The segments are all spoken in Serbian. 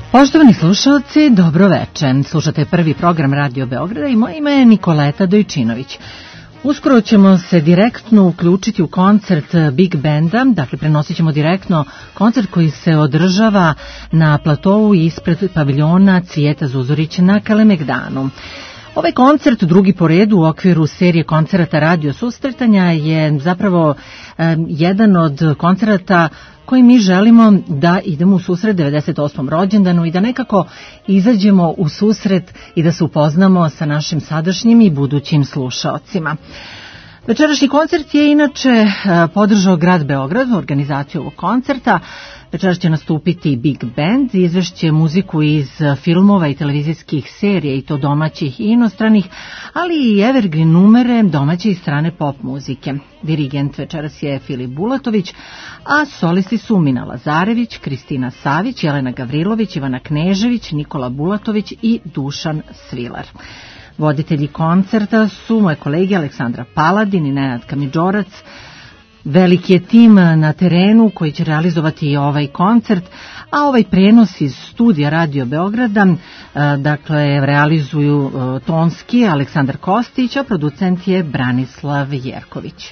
Poštovani slušalci, dobro veče. Slušate prvi program Radio Beograda i moje ime je Nikoleta Dojčinović. Uskoro ćemo se direktno uključiti u koncert Big Benda, dakle prenosit ćemo direktno koncert koji se održava na platovu ispred paviljona Cvijeta Zuzorić na Kalemegdanu. Ovaj koncert, drugi po redu u okviru serije koncerata Radio Susretanja, je zapravo jedan od koncerata koji mi želimo da idemo u susret 98. rođendanu i da nekako izađemo u susret i da se upoznamo sa našim sadašnjim i budućim slušaocima. Večerašnji koncert je inače podržao grad Beograd u organizaciju ovog koncerta. Večeras će nastupiti Big Band, izvešće muziku iz filmova i televizijskih serija, i to domaćih i inostranih, ali i evergreen numere domaće i strane pop muzike. Dirigent večeras je Filip Bulatović, a solisti su Mina Lazarević, Kristina Savić, Jelena Gavrilović, Ivana Knežević, Nikola Bulatović i Dušan Svilar. Voditelji koncerta su moje kolege Aleksandra Paladin i Nenad Kamidžorac. Veliki je tim na terenu koji će realizovati i ovaj koncert, a ovaj prenos iz studija Radio Beograda, dakle, realizuju tonski Aleksandar Kostić, a producent je Branislav Jerković.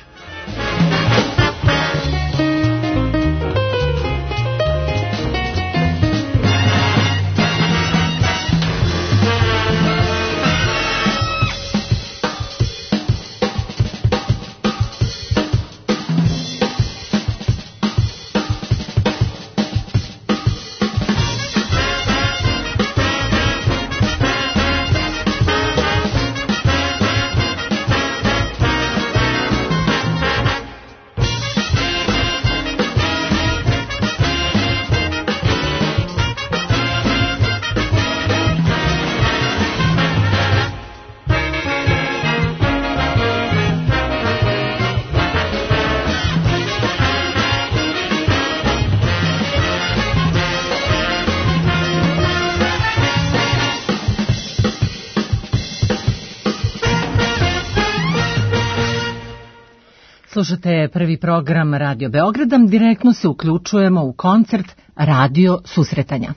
Slušate prvi program Radio Beograda, direktno se uključujemo u koncert Radio Susretanja.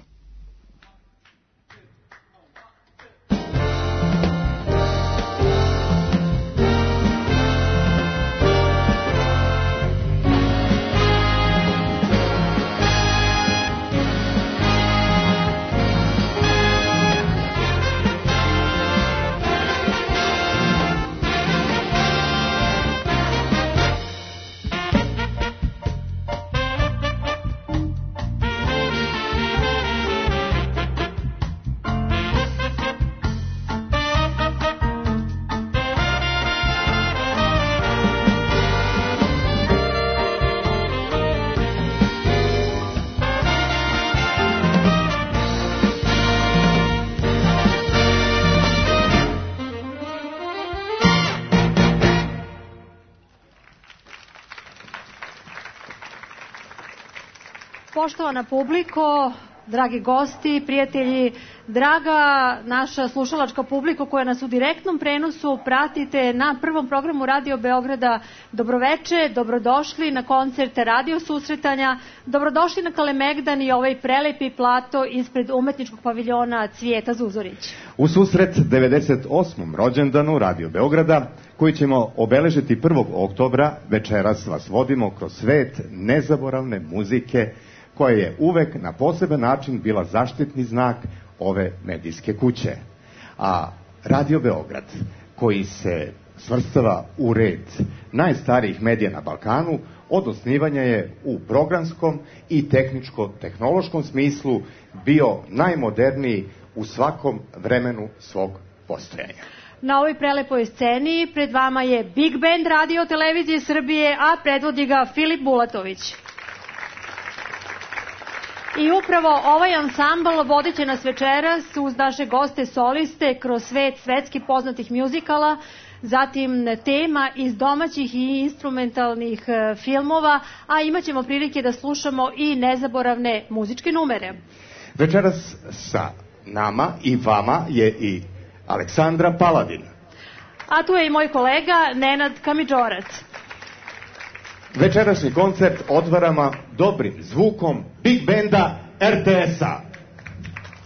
Poštovana publiko, dragi gosti, prijatelji, draga naša slušalačka publiko koja nas u direktnom prenosu pratite na prvom programu Radio Beograda, dobroveče, dobrodošli na koncert Radio Susretanja, dobrodošli na Kalemegdan i ovaj prelepi plato ispred umetničkog paviljona Cvijeta Zuzorić. U susret 98. rođendanu Radio Beograda, koji ćemo obeležiti 1. oktobra, večeras vas vodimo kroz svet nezaboravne muzike, koja je uvek na poseban način bila zaštitni znak ove medijske kuće. A Radio Beograd, koji se svrstava u red najstarijih medija na Balkanu, od osnivanja je u programskom i tehničko-tehnološkom smislu bio najmoderniji u svakom vremenu svog postojanja. Na ovoj prelepoj sceni pred vama je Big Band Radio Televizije Srbije, a predvodi ga Filip Bulatović. I upravo ovaj ansambl vodit će nas večeras uz naše goste soliste kroz svet svetski poznatih mjuzikala, zatim tema iz domaćih i instrumentalnih filmova, a imat ćemo prilike da slušamo i nezaboravne muzičke numere. Večeras sa nama i vama je i Aleksandra Paladin. A tu je i moj kolega Nenad Kamidžorac. Večerašnji koncert otvaramo dobrim zvukom Big Benda RTS-a.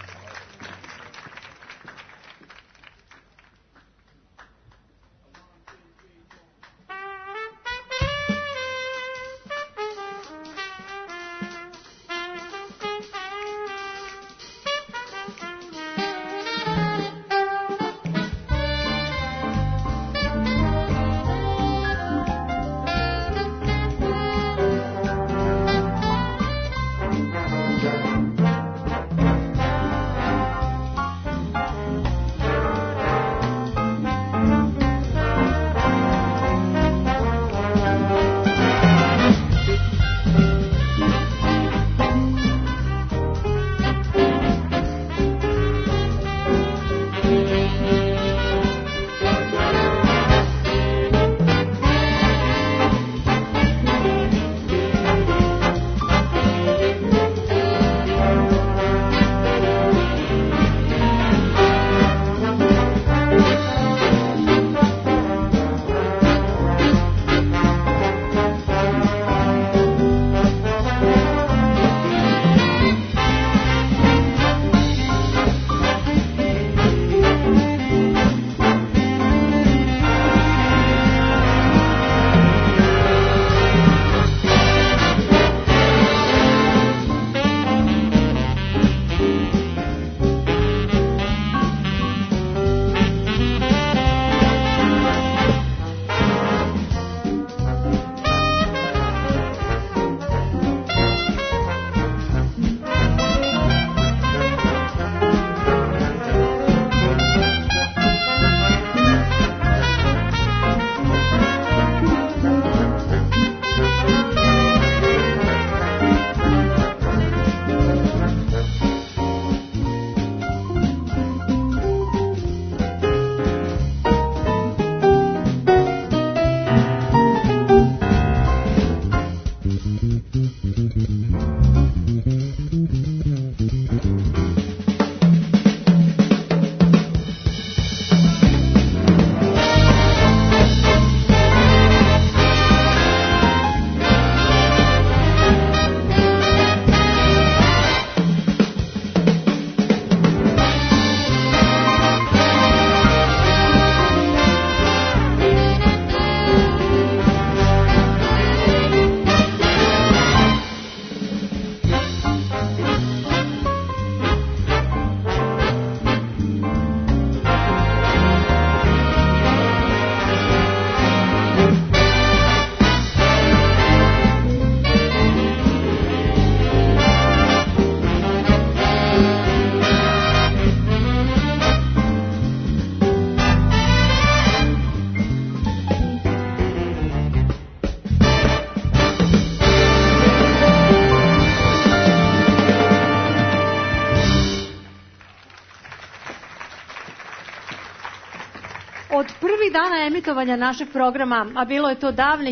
dana emitovanja našeg programa, a bilo je to davne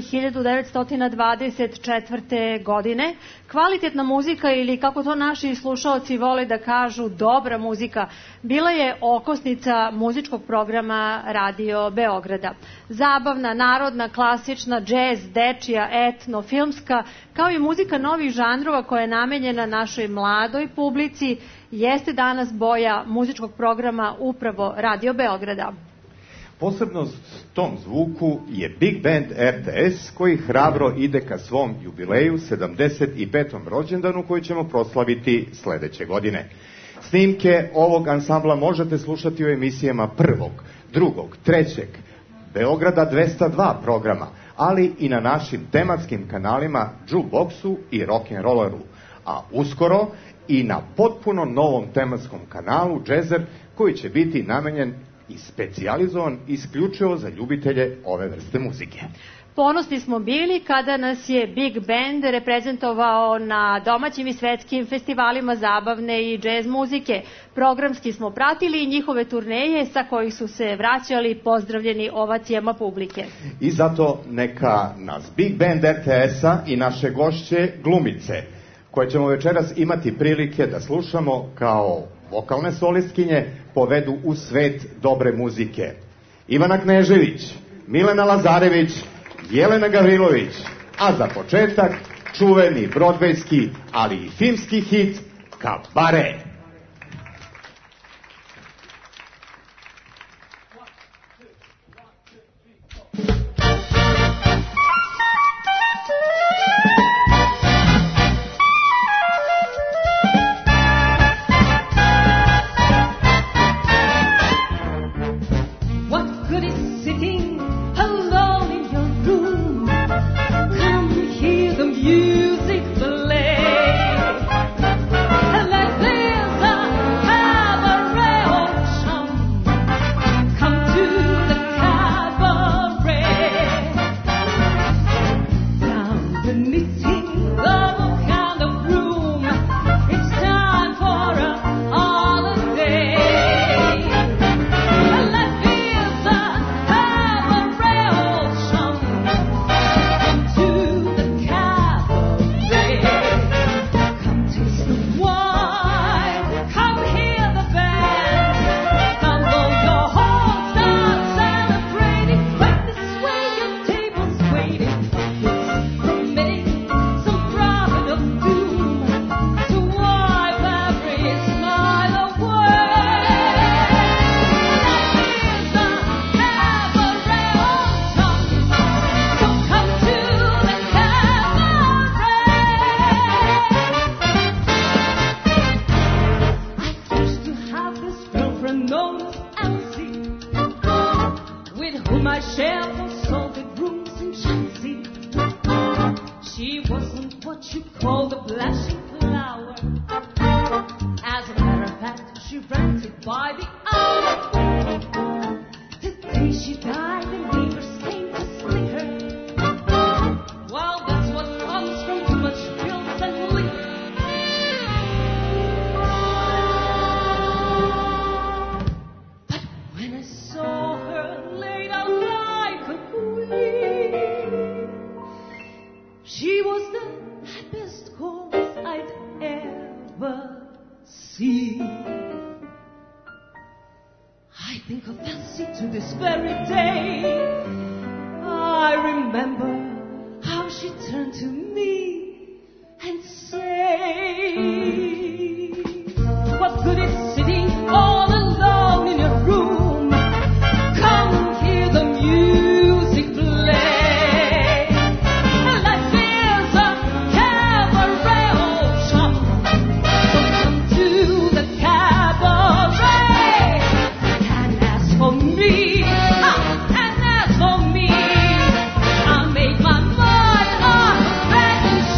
1924. godine, kvalitetna muzika ili kako to naši slušaoci vole da kažu dobra muzika, bila je okosnica muzičkog programa Radio Beograda. Zabavna, narodna, klasična, džez, dečija, etno, filmska, kao i muzika novih žanrova koja je namenjena našoj mladoj publici, jeste danas boja muzičkog programa upravo Radio Beograda. Posebnost tom zvuku je Big Band RTS koji hrabro ide ka svom jubileju 75. rođendanu koji ćemo proslaviti sledeće godine. Snimke ovog ansambla možete slušati u emisijama 1., 2., 3. Beograda 202 programa, ali i na našim tematskim kanalima Jukeboxu i Rock'n'Rolleru, a uskoro i na potpuno novom tematskom kanalu Jazzer koji će biti namenjen i specijalizovan isključivo za ljubitelje ove vrste muzike. Ponosni smo bili kada nas je Big Band reprezentovao na domaćim i svetskim festivalima zabavne i džez muzike. Programski smo pratili njihove turneje sa kojih su se vraćali pozdravljeni ovacijama publike. I zato neka nas Big Band RTS-a i naše gošće glumice, koje ćemo večeras imati prilike da slušamo kao vokalne solistkinje, povedu u svet dobre muzike. Ivana Knežević, Milena Lazarević, Jelena Gavrilović, a za početak čuveni brodvejski, ali i filmski hit Kabare. And as for me, I made my mind up back in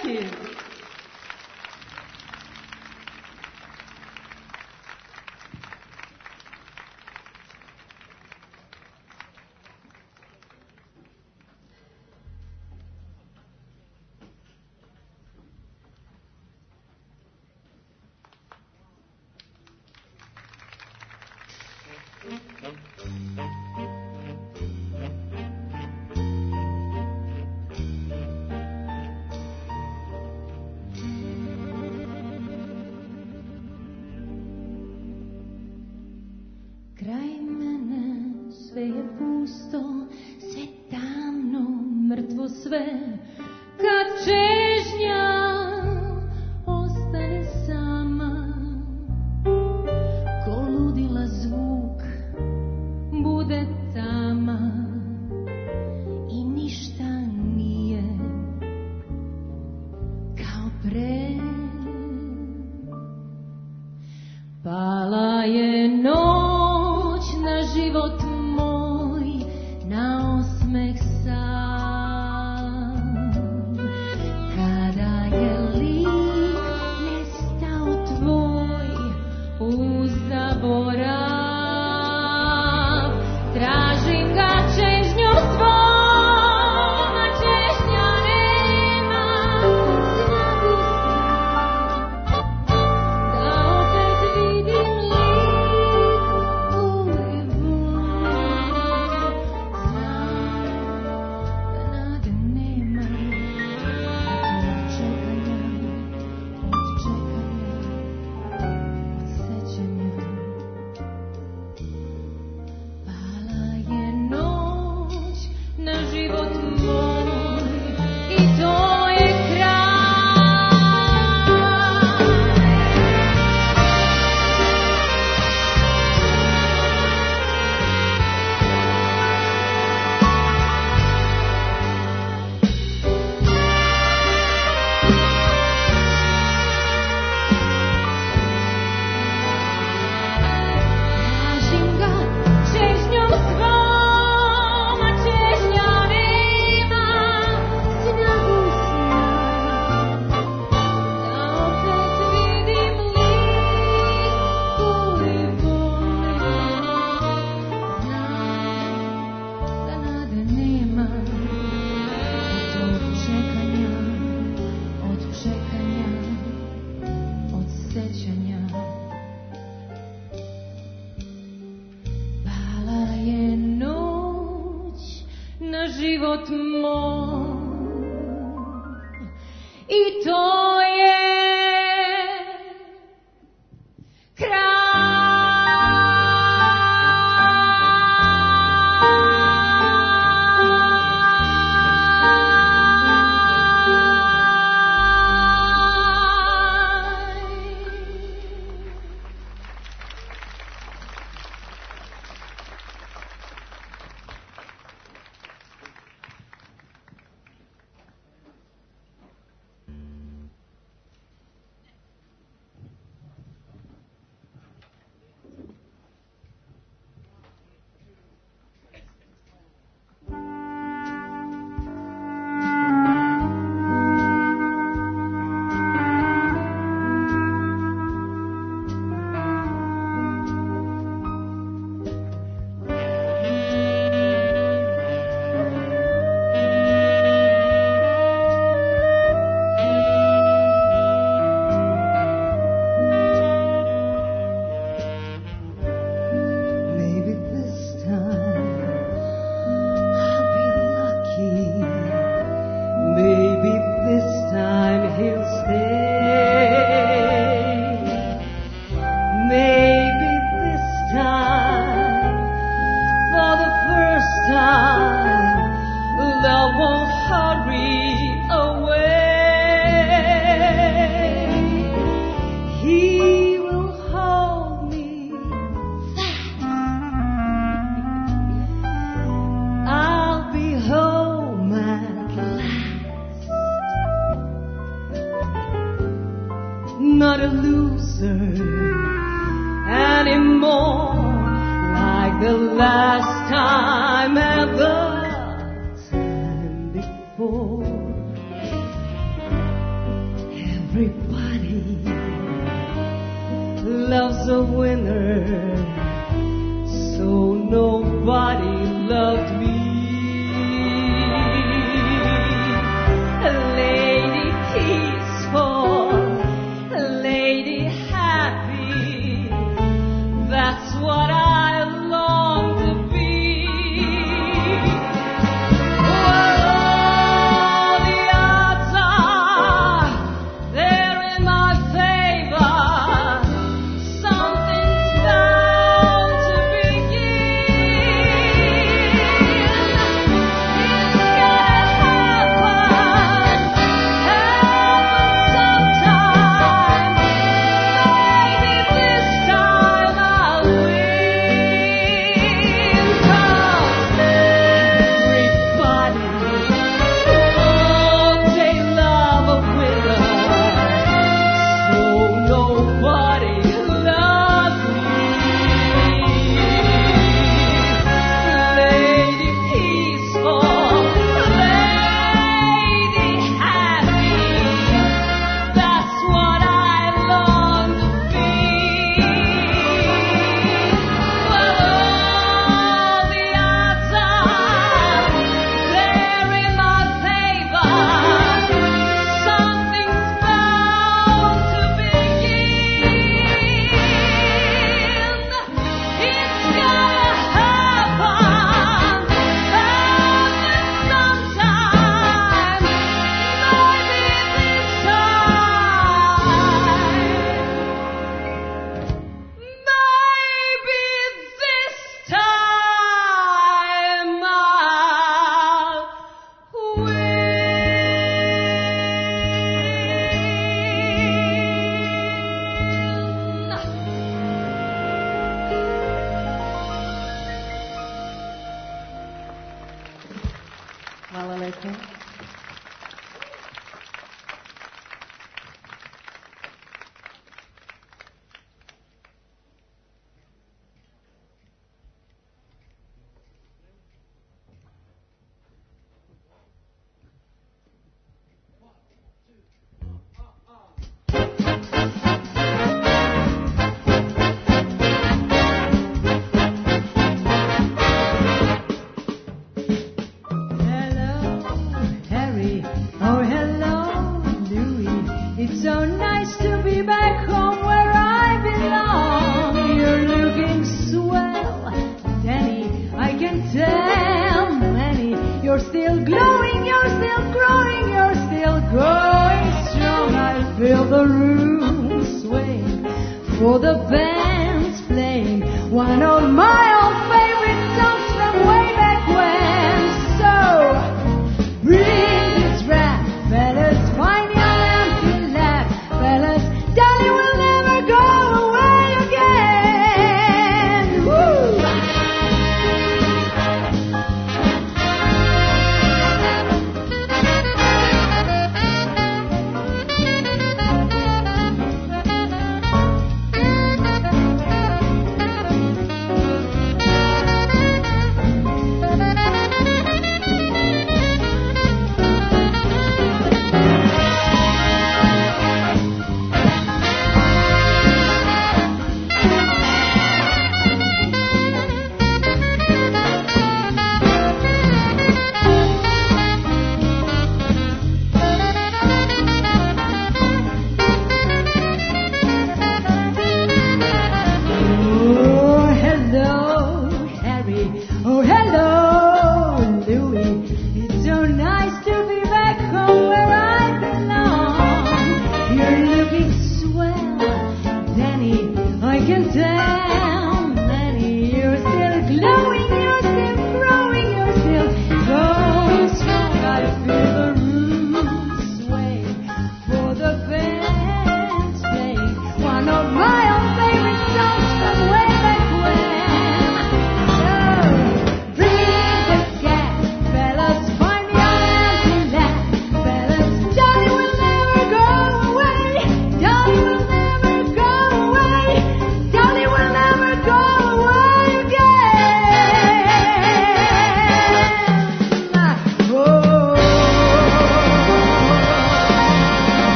Dueti. Kraj mene sve je pusto, sve tamno, mrtvo sve, kad čežnja ostane sama, ko ludila zvuk bude tama i ništa nije kao pre. Pala je noć na život moj, na osmeh sam, kada je lik nestao tvoj u zaborav. Tražim ga čežnjom svom, a čežnja nema snagu da opet vidim lik koji volim. Znam da nade nema, od čekanja, od sećanja. Pala je noć na život moj i to je kraj. Tražim ga čežnjom svom, a čežnja nema snagu da opet vidim lik koji volim. Znam da nade nema, od čekanja, od sećanja. Pala je noć na život moj i to je maybe this time I'll be lucky. Maybe this time he'll stay. Maybe this time, for the first time, love won't hurry away. He will hold me fast. I'll be home at last. Not a loser anymore, like the last time and the time before. Everybody loves a winner, so nobody loved me. A lady peaceful, a lady happy, that's what I long to be. Well, all the odds are they're in my favor. Something's bound to begin. It's gonna happen sometime. Maybe this time I'll win. 'Cause everybody, oh, they love a winner, so nobody loves me. Lady peaceful, lady happy, that's what I long to be. Well, all the odds are they're in my favor. Something's bound to begin. It's gonna happen sometime. Maybe this time I'll win. Hvala lepo. Hello, Harry. Oh, hello, Louis. It's so nice to be back home where I belong. You're looking swell, Danny. I can tell, Manny. You're still glowing, you're still growing, you're still growing strong. I feel the room swaying for the band's playing one of my old favorite songs from way back when. So bring this rap, fellas, find your empty laugh, fellas, darling, we'll never go away again. Woo!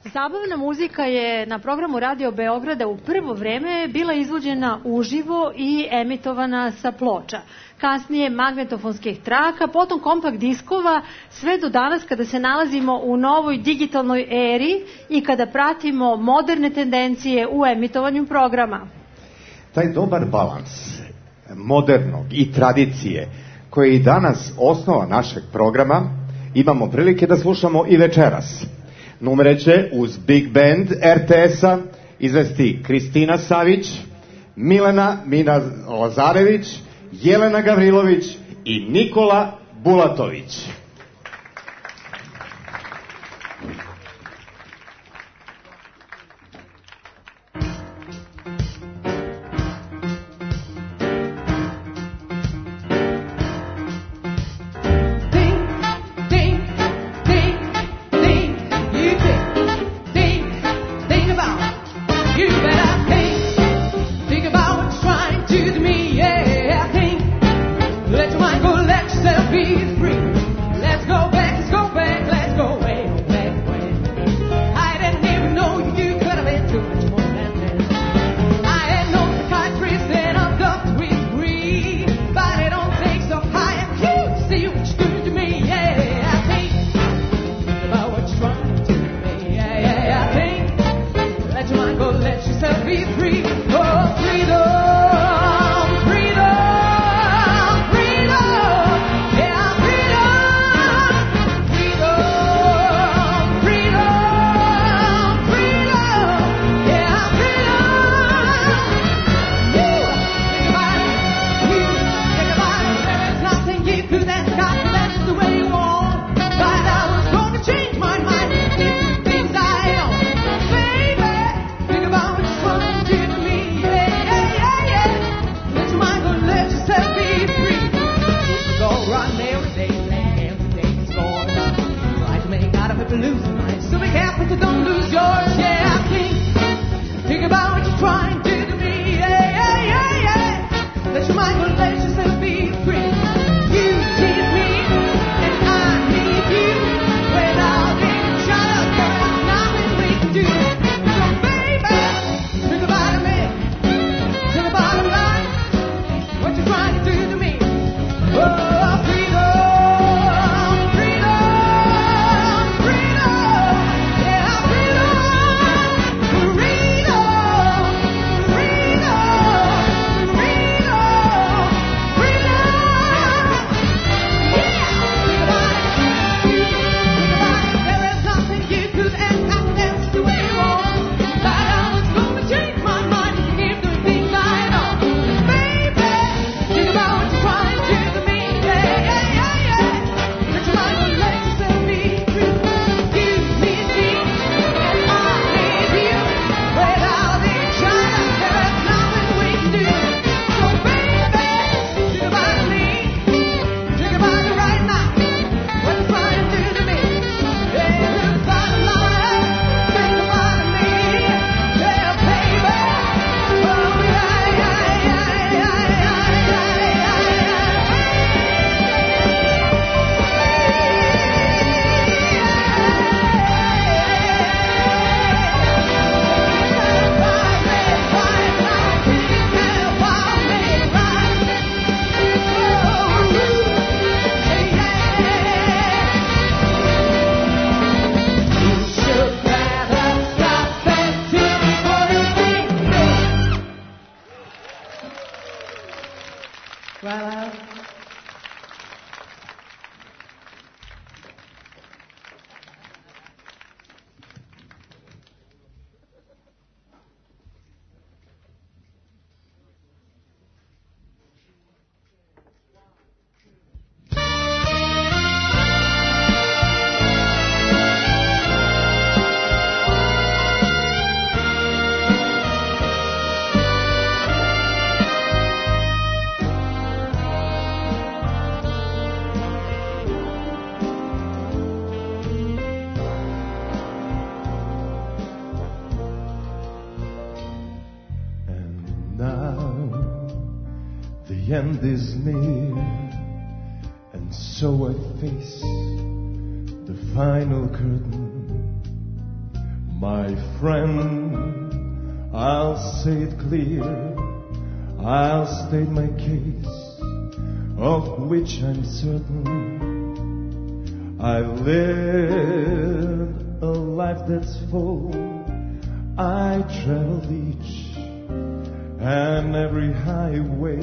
Zabavna muzika je na programu Radio Beograda u prvo vreme bila izvođena uživo i emitovana sa ploča. Kasnije magnetofonskih traka, potom kompakt diskova, sve do danas kada se nalazimo u novoj digitalnoj eri i kada pratimo moderne tendencije u emitovanju programa. Taj dobar balans modernog i tradicije, koji je i danas osnova našeg programa, imamo prilike da slušamo i večeras. Numere će uz Big Band RTS-a izvesti Kristina Savić, Milena Mina Lazarević, Jelena Gavrilović i Nikola Bulatović. The end is near, and so I face the final curtain. My friend, I'll say it clear, I'll state my case, of which I'm certain. I've lived a life that's full. I traveled each and every highway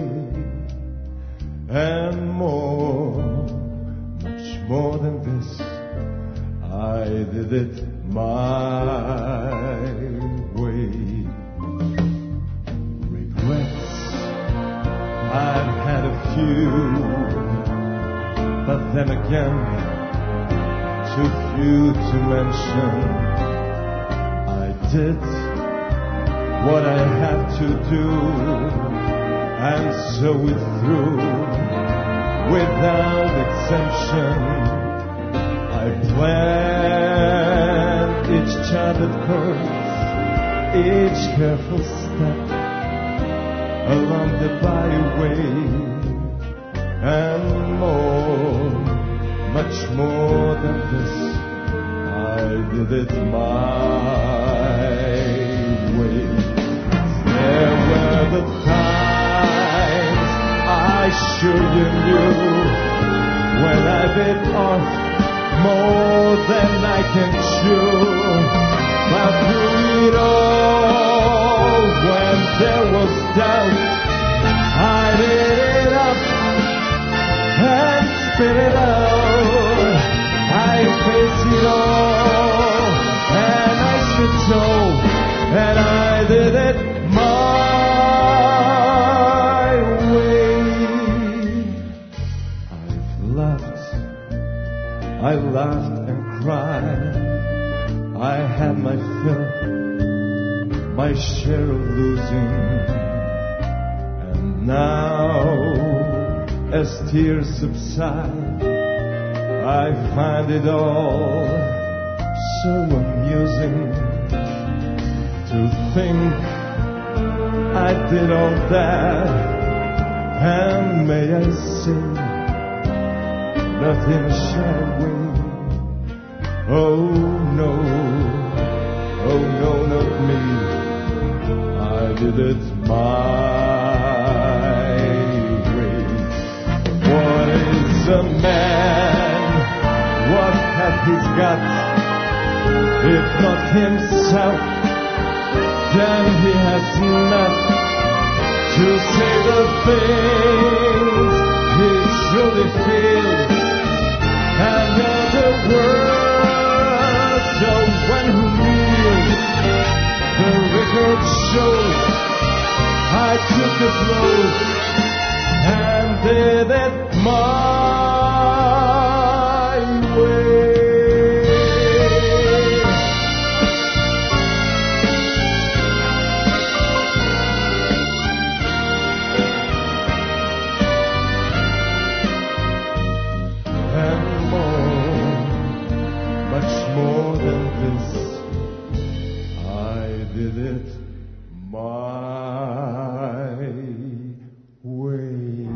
and more, much more than this. I did it my way. Regrets, I've had a few, but then again, too few to mention. I did what I had to do, and so it through, without exemption. I planned each charted course, each careful step along the byway, and more, much more than this, I did it my way. There were the times I sure you knew, when I bit off more than I can chew. But through it all, when there was doubt, I did it up and spit it out. I faced it all, and I stood tall, and I did it my way. I laughed and cried. I had my fill, my share of losing. And now, as tears subside, I find it all so amusing to think I did all that, and may I say, nothing shy away. Oh no, not me. I did it my way. What is a man? What hath he got? If not himself, then he has not to say the things he truly feels. Another word, so when who kneels, the record shows I took the blows and did it my way. More than this, I did it my way.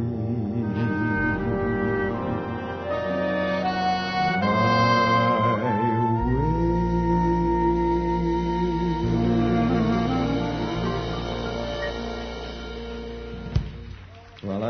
Voilà.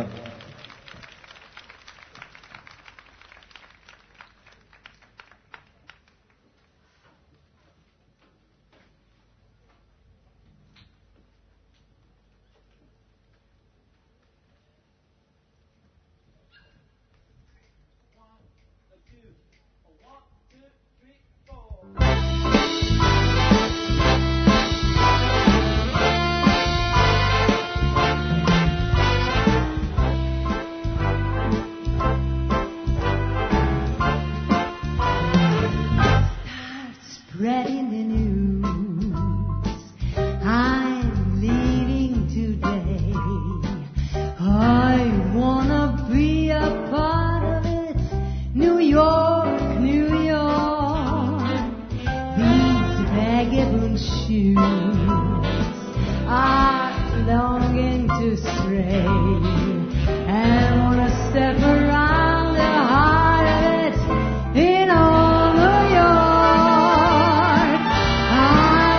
Spreading the news, I'm leaving today. I wanna be a part of it. New York, New York. These vagabond shoes are longing to stray, and wanna step around the heart of it in all New York. I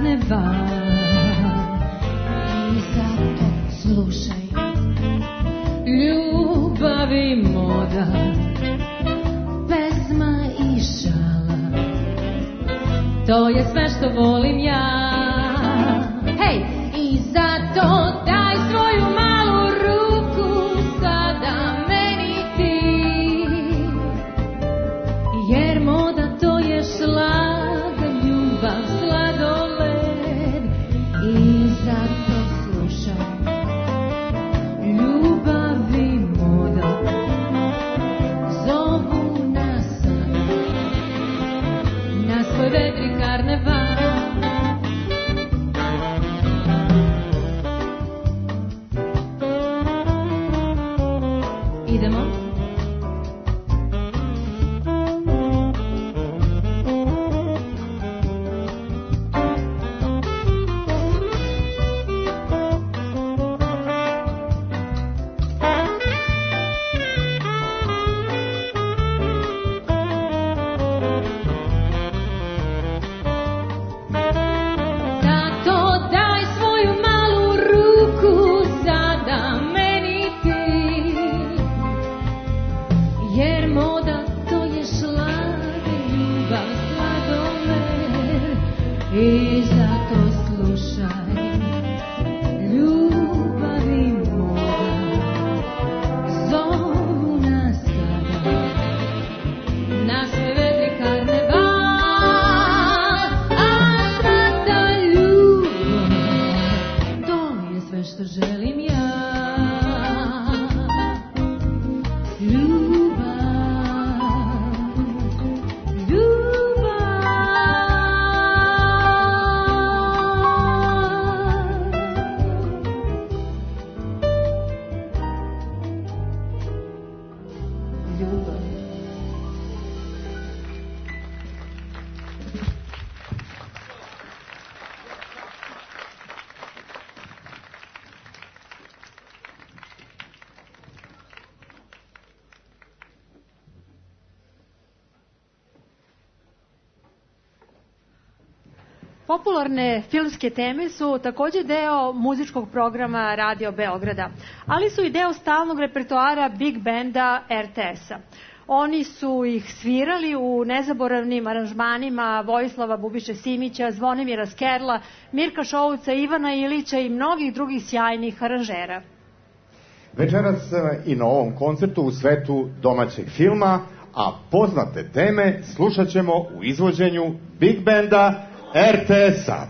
karneval. I zato slušaj, ljubav i moda, pesma i šala, to je sve što volim ja. Hej, i zato daj svoju malu ruku sada meni ti, jer moda to je šlag, ljubav sladoled. I zato slušaj, ljubav i moda zovu nas sada na svoj vedri karneval. Idemo. Zato daj svoju malu ruku sada meni ti, jer moda to je šlag, ljubav sladoled. I zato slušaj, ljubav i moda zovu nas sada na svoj vedri karneval. A srata ljubav, to je sve što želim ja. Ljubav, ljubav. Popularne filmske teme su takođe deo muzičkog programa Radio Beograda, ali su i deo stalnog repertoara Big Benda RTS-a. Oni su ih svirali u nezaboravnim aranžmanima Vojislava Bubiše Simića, Zvonimira Skerla, Mirka Šouca, Ivana Ilića i mnogih drugih sjajnih aranžera. Večeras i na ovom koncertu u svetu domaćeg filma, a poznate teme slušat ćemo u izvođenju Big Benda RTS-a.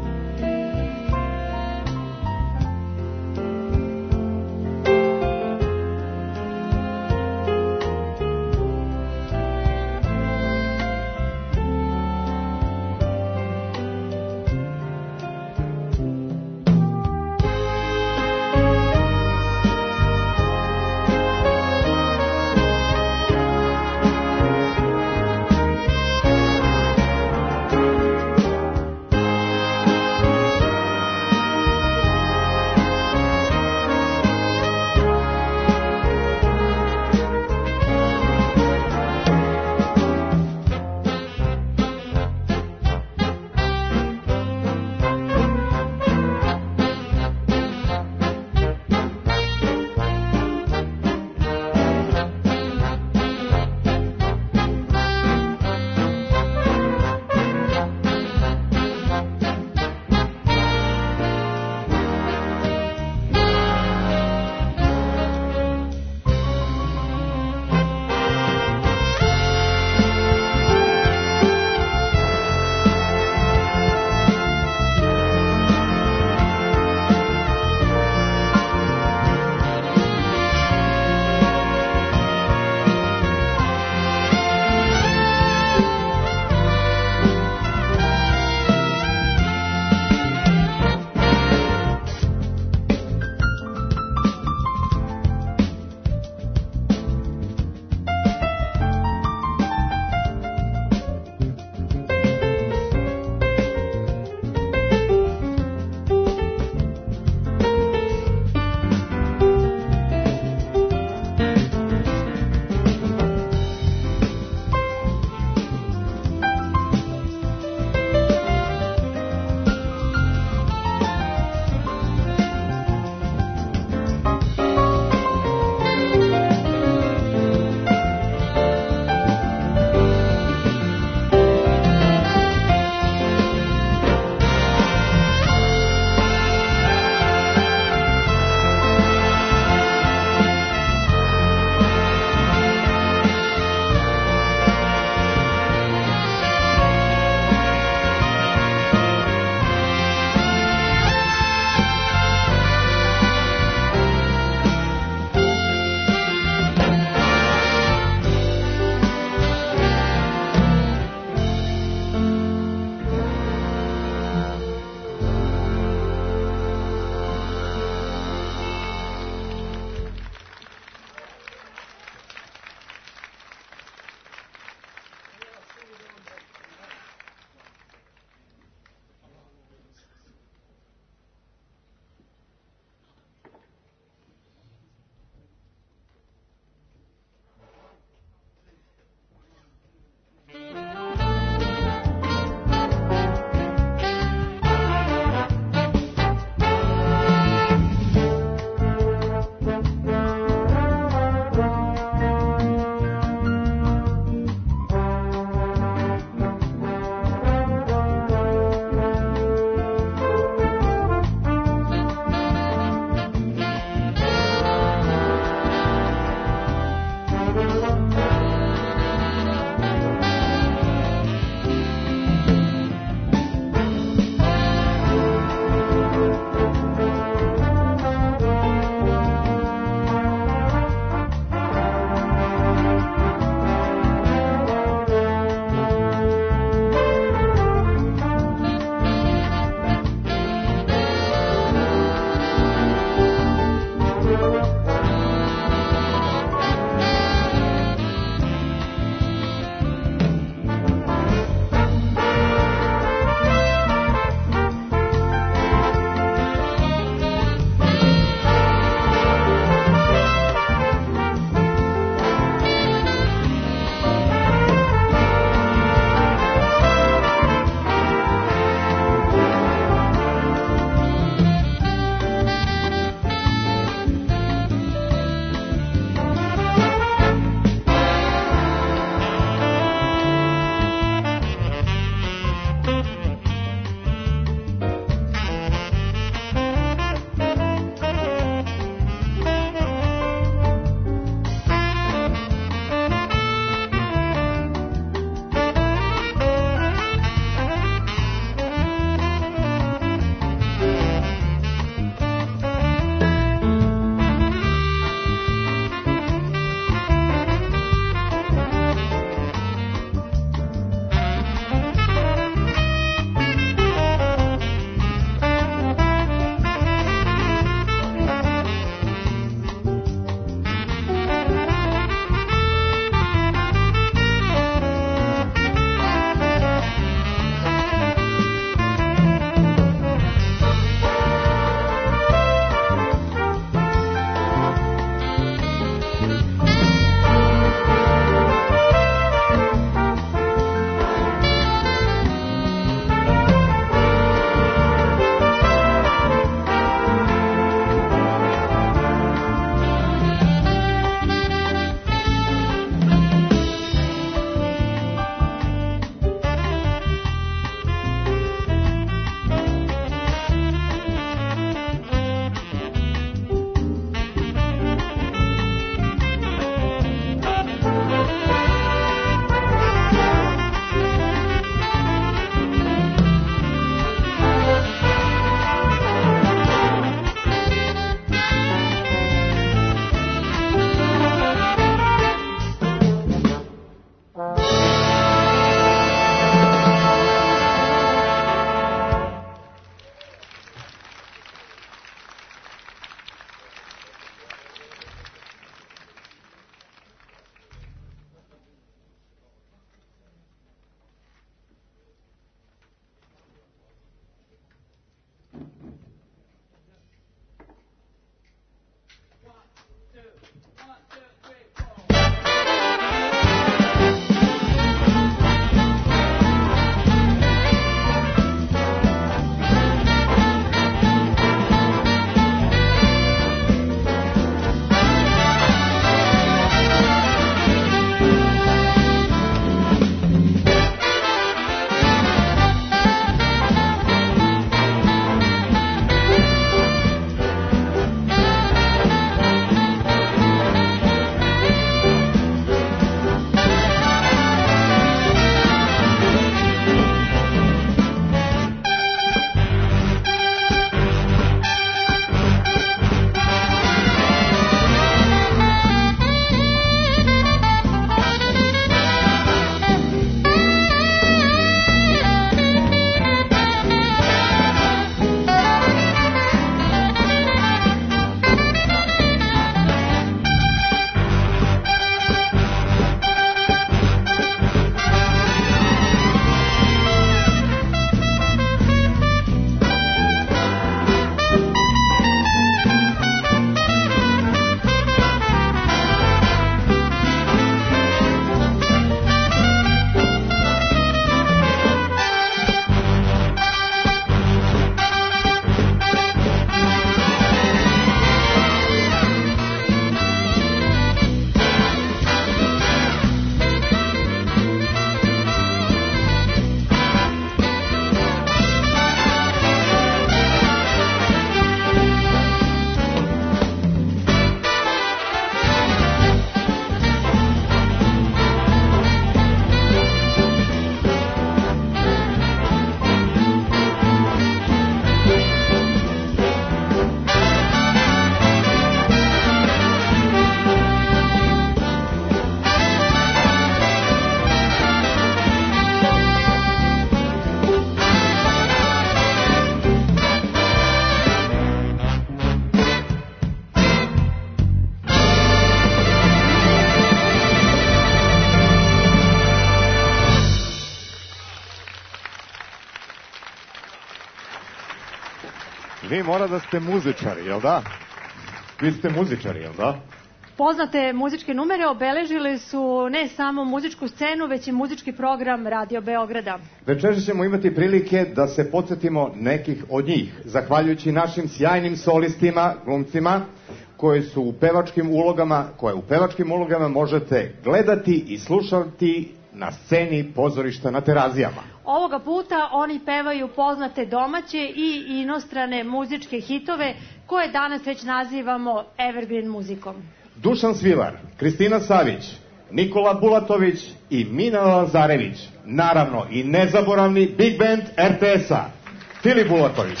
vi mora da ste muzičari, jel da? Vi ste muzičari, jel da? Poznate muzičke numere obeležile su ne samo muzičku scenu, već i muzički program Radio Beograda. Večeras ćemo imati prilike da se podsjetimo nekih od njih, zahvaljujući našim sjajnim solistima, glumcima, koje u pevačkim ulogama možete gledati i slušati na sceni pozorišta na Terazijama. Ovoga puta oni pevaju poznate domaće i inostrane muzičke hitove koje danas već nazivamo evergreen muzikom. Dušan Svilar, Kristina Savić, Nikola Bulatović i Mina Lazarević. Naravno i nezaboravni Big Band RTS-a, Filip Bulatović.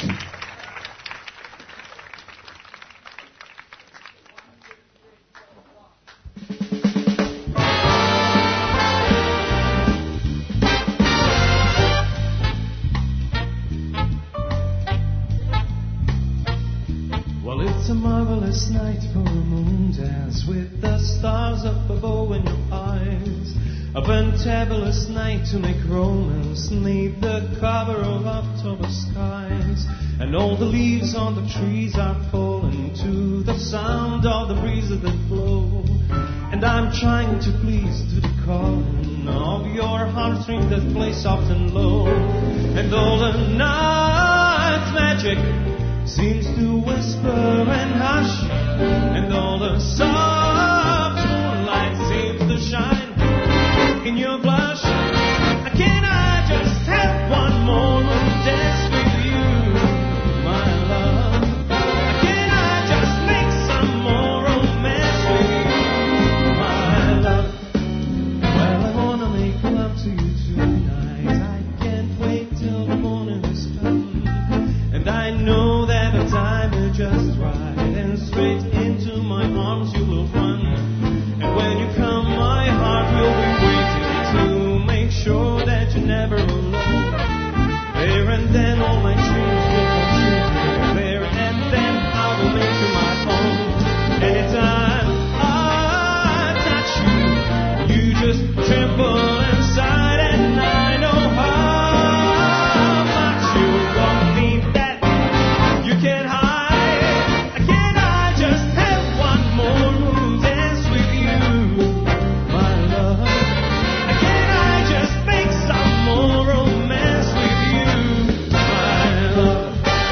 Well, it's a marvelous night for a moon dance with the stars up above in your eyes. A fantabulous night to make romance neath the cover of October skies. And all the leaves on the trees are falling to the sound of the breezes that blow. And I'm trying to please to the calling of your heartstrings that play soft and low. And all the night's magic seems to whisper and hush, and all the soft moonlight seems to shine in your blush. Can I just have one more dance with you, my love? Can I just make some more romance with you, my love? Well, I wanna make love to you tonight. I can't wait till the morning has come, and I know that the time is just right, and straight into my arms you will run. And when you come, my heart will be waiting to make sure that you're never alone. There and then all my dreams will come true. There and then I will make you my own. Anytime I touch you, you just tremble inside, and I know how much you want me, that you can't hide. Can I just have one more dance with you, my love? Can I just make some more romance with you, my love?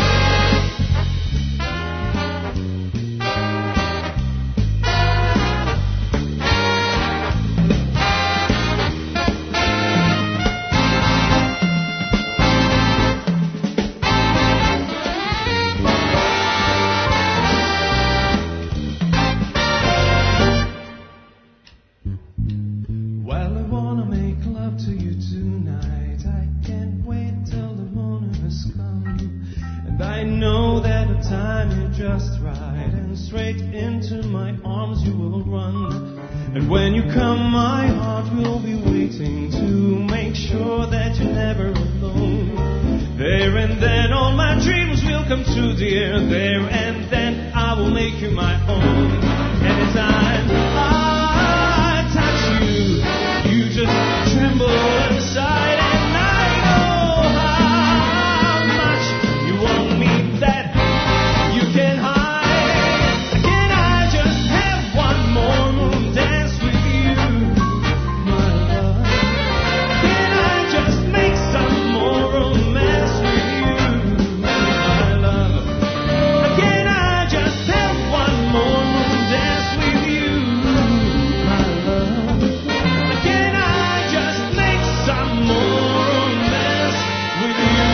Well, I wanna make love to you tonight. I can't wait till the morning has come. And I know that the time is just right, and straight into my arms you will run. And when you come, my heart will be waiting to make sure that you're never alone. There and then all my dreams will come true, dear. There and then I will make you my own. Anytime I touch you, you just tremble inside, and I know how much you want me, that you can't hide. Can I just have one more dance with you, my love? Can I just make some more romance with you, my love? Can I just have one more dance with you, my love? Can I just make some more romance with you,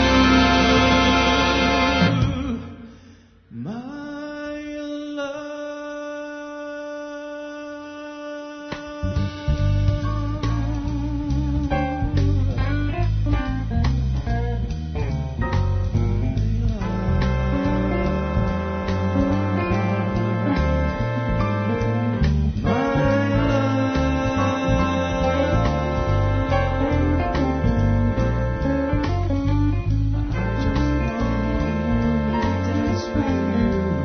my dance with you.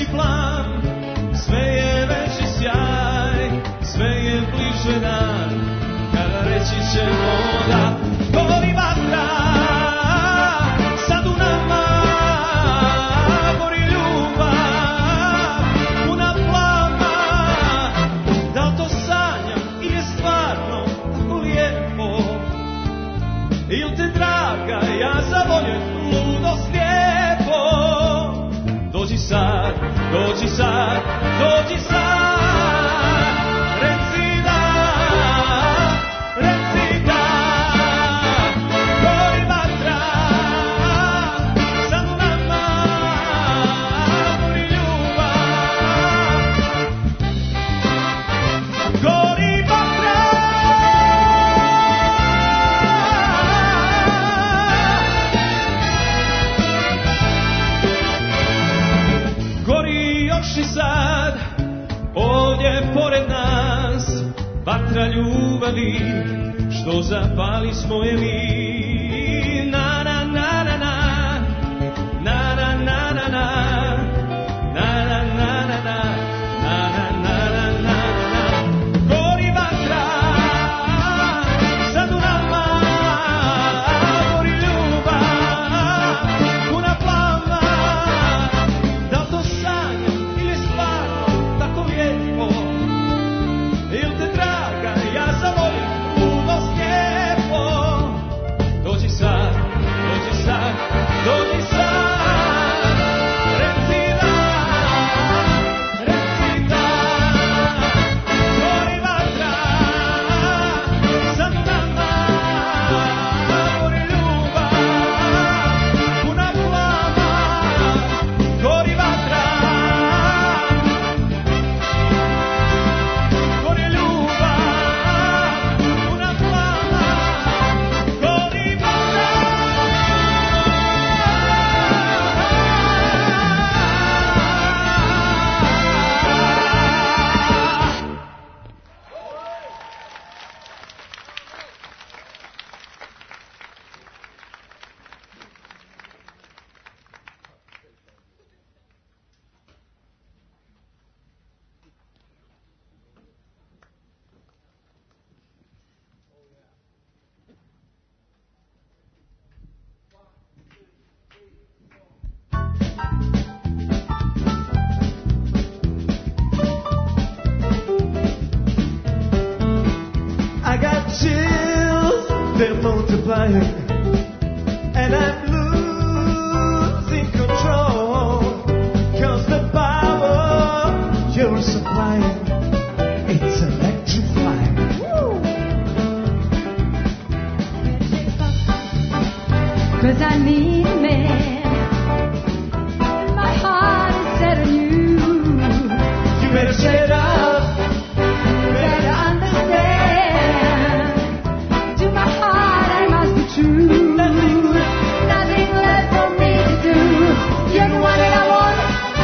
veći plan, sve je veći sjaj, sve je bliže dan, kada reći ćemo da gori vatra, sad u nama gori ljubav, puna plava, da li to sanjam ili je stvarno tako lijepo, ili te draga ja zavoljem ludo slijepo. Dođi sad, dođi sad, dođi sad, reci da, gori vatra, sad u nama gori ljubav, gori vatra. Gori još i sad, ovdje pored nas, vatra ljubavi, što zapali smo je mi. Na na na na na, na na na na na, na na na na na, na na na na na. Gori vatra, sad u nama gori ljubav, puna plava, da li to sanjam ili je stvarno tako lijepo, ili te draga ja zavolim ludo slijepo. Dođi sad, dođi sad, dođi sad, reci da, gori vatra, sad u nama gori ljubav, puna plava, gori vatra, gori ljubav, puna plava, gori vatra. I got chills, they're multiplying, and I'm losing control, 'cause the power you're supplying, it's electrifying. Woo! 'Cause I need a man. My heart is set on you. You better shut up. Better understand. To my heart I must be true. Nothing left for me to do. You're the one that I want.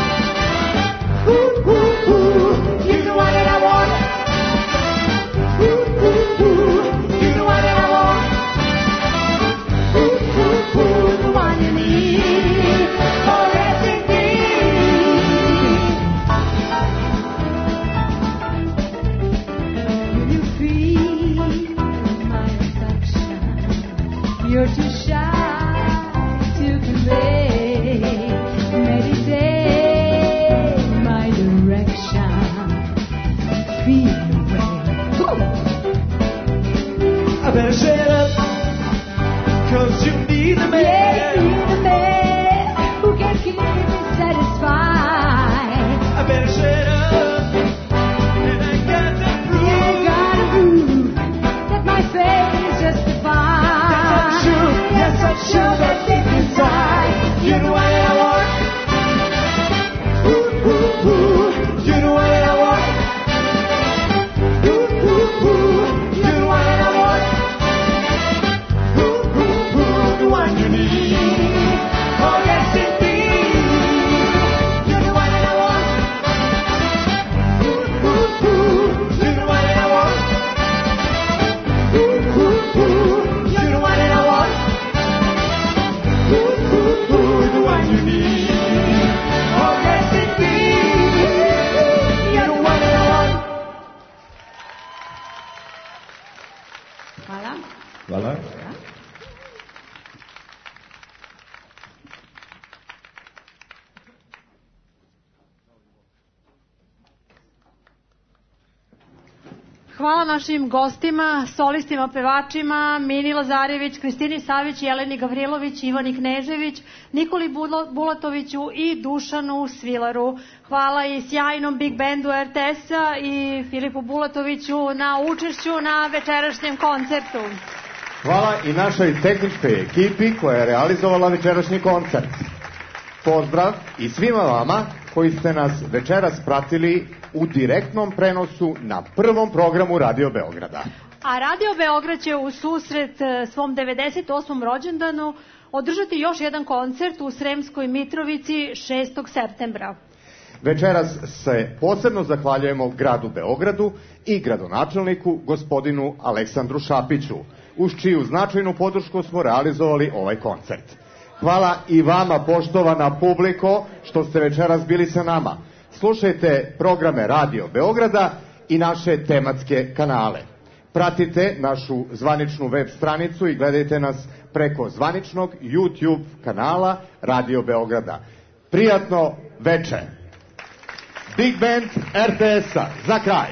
Ooh, ooh, ooh. You're the one that I want. Ooh, ooh, ooh. You're the one that I want. Ooh, ooh, ooh. The one you need. Oh, yes, indeed. Will you feel my affection? You're too shy to convey. Meditate my direction. Feel the way. I better shut up, 'cause you need a man. Yeah, need a man who can keep me satisfied. I better shut up, and I got to prove. You gotta prove that my faith is justified. Yes, I'm sure. Yes, I'm sure that deep inside, you're the one that I want. Ooh, ooh, ooh. You're the one that I want. Hvala našim gostima, solistima, pevačima, Mini Lazarević, Kristini Savić, Jeleni Gavrilović, Ivani Knežević, Nikoli Bulatoviću i Dušanu Svilaru. Hvala i sjajnom Big Bandu RTS-a i Filipu Bulatoviću na učešću na večerašnjem koncertu. Hvala i našoj tehničkoj ekipi koja je realizovala večerašnji koncert. Pozdrav i svima vama koji ste nas večeras pratili u direktnom prenosu na prvom programu Radio Beograda. A Radio Beograd će u susret svom 98. rođendanu održati još jedan koncert u Sremskoj Mitrovici 6. septembra. Večeras se posebno zahvaljujemo gradu Beogradu i gradonačelniku gospodinu Aleksandru Šapiću, uz čiju značajnu podršku smo realizovali ovaj koncert. Hvala i vama, poštovana publiko, što ste večeras bili sa nama. Slušajte programe Radio Beograda i naše tematske kanale. Pratite našu zvaničnu web stranicu i gledajte nas preko zvaničnog YouTube kanala Radio Beograda. Prijatno veče. Big Band RTS-a za kraj.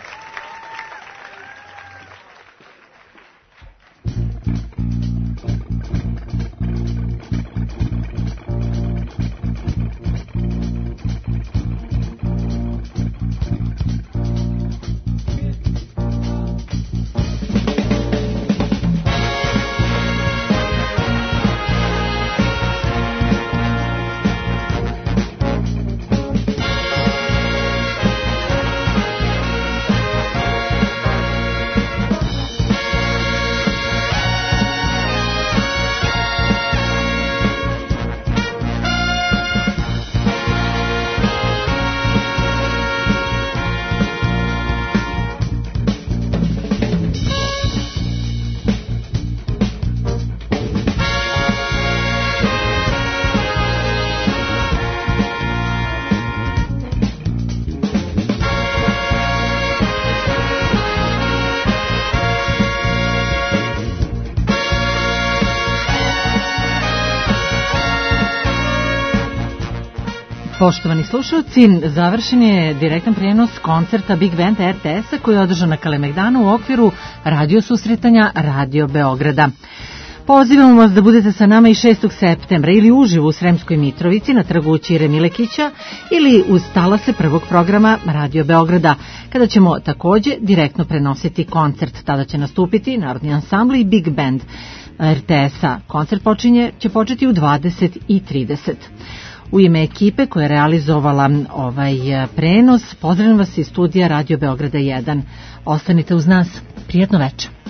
Poštovani slušalci, završen je direktan prijenos koncerta Big Band RTS-a koji je održan na Kalemegdanu u okviru radio susretanja Radio Beograda. Pozivamo vas da budete sa nama i 6. septembra ili uživo u Sremskoj Mitrovici na trgu Ćire Milekića ili uz talase prvog programa Radio Beograda, kada ćemo takođe direktno prenositi koncert. Tada će nastupiti Narodni ansambl i Big Band RTS-a. Koncert će početi u 20:30. U ime ekipe koja je realizovala ovaj prenos, pozdravljam vas iz studija Radio Beograda 1. Ostanite uz nas. Prijatno večer.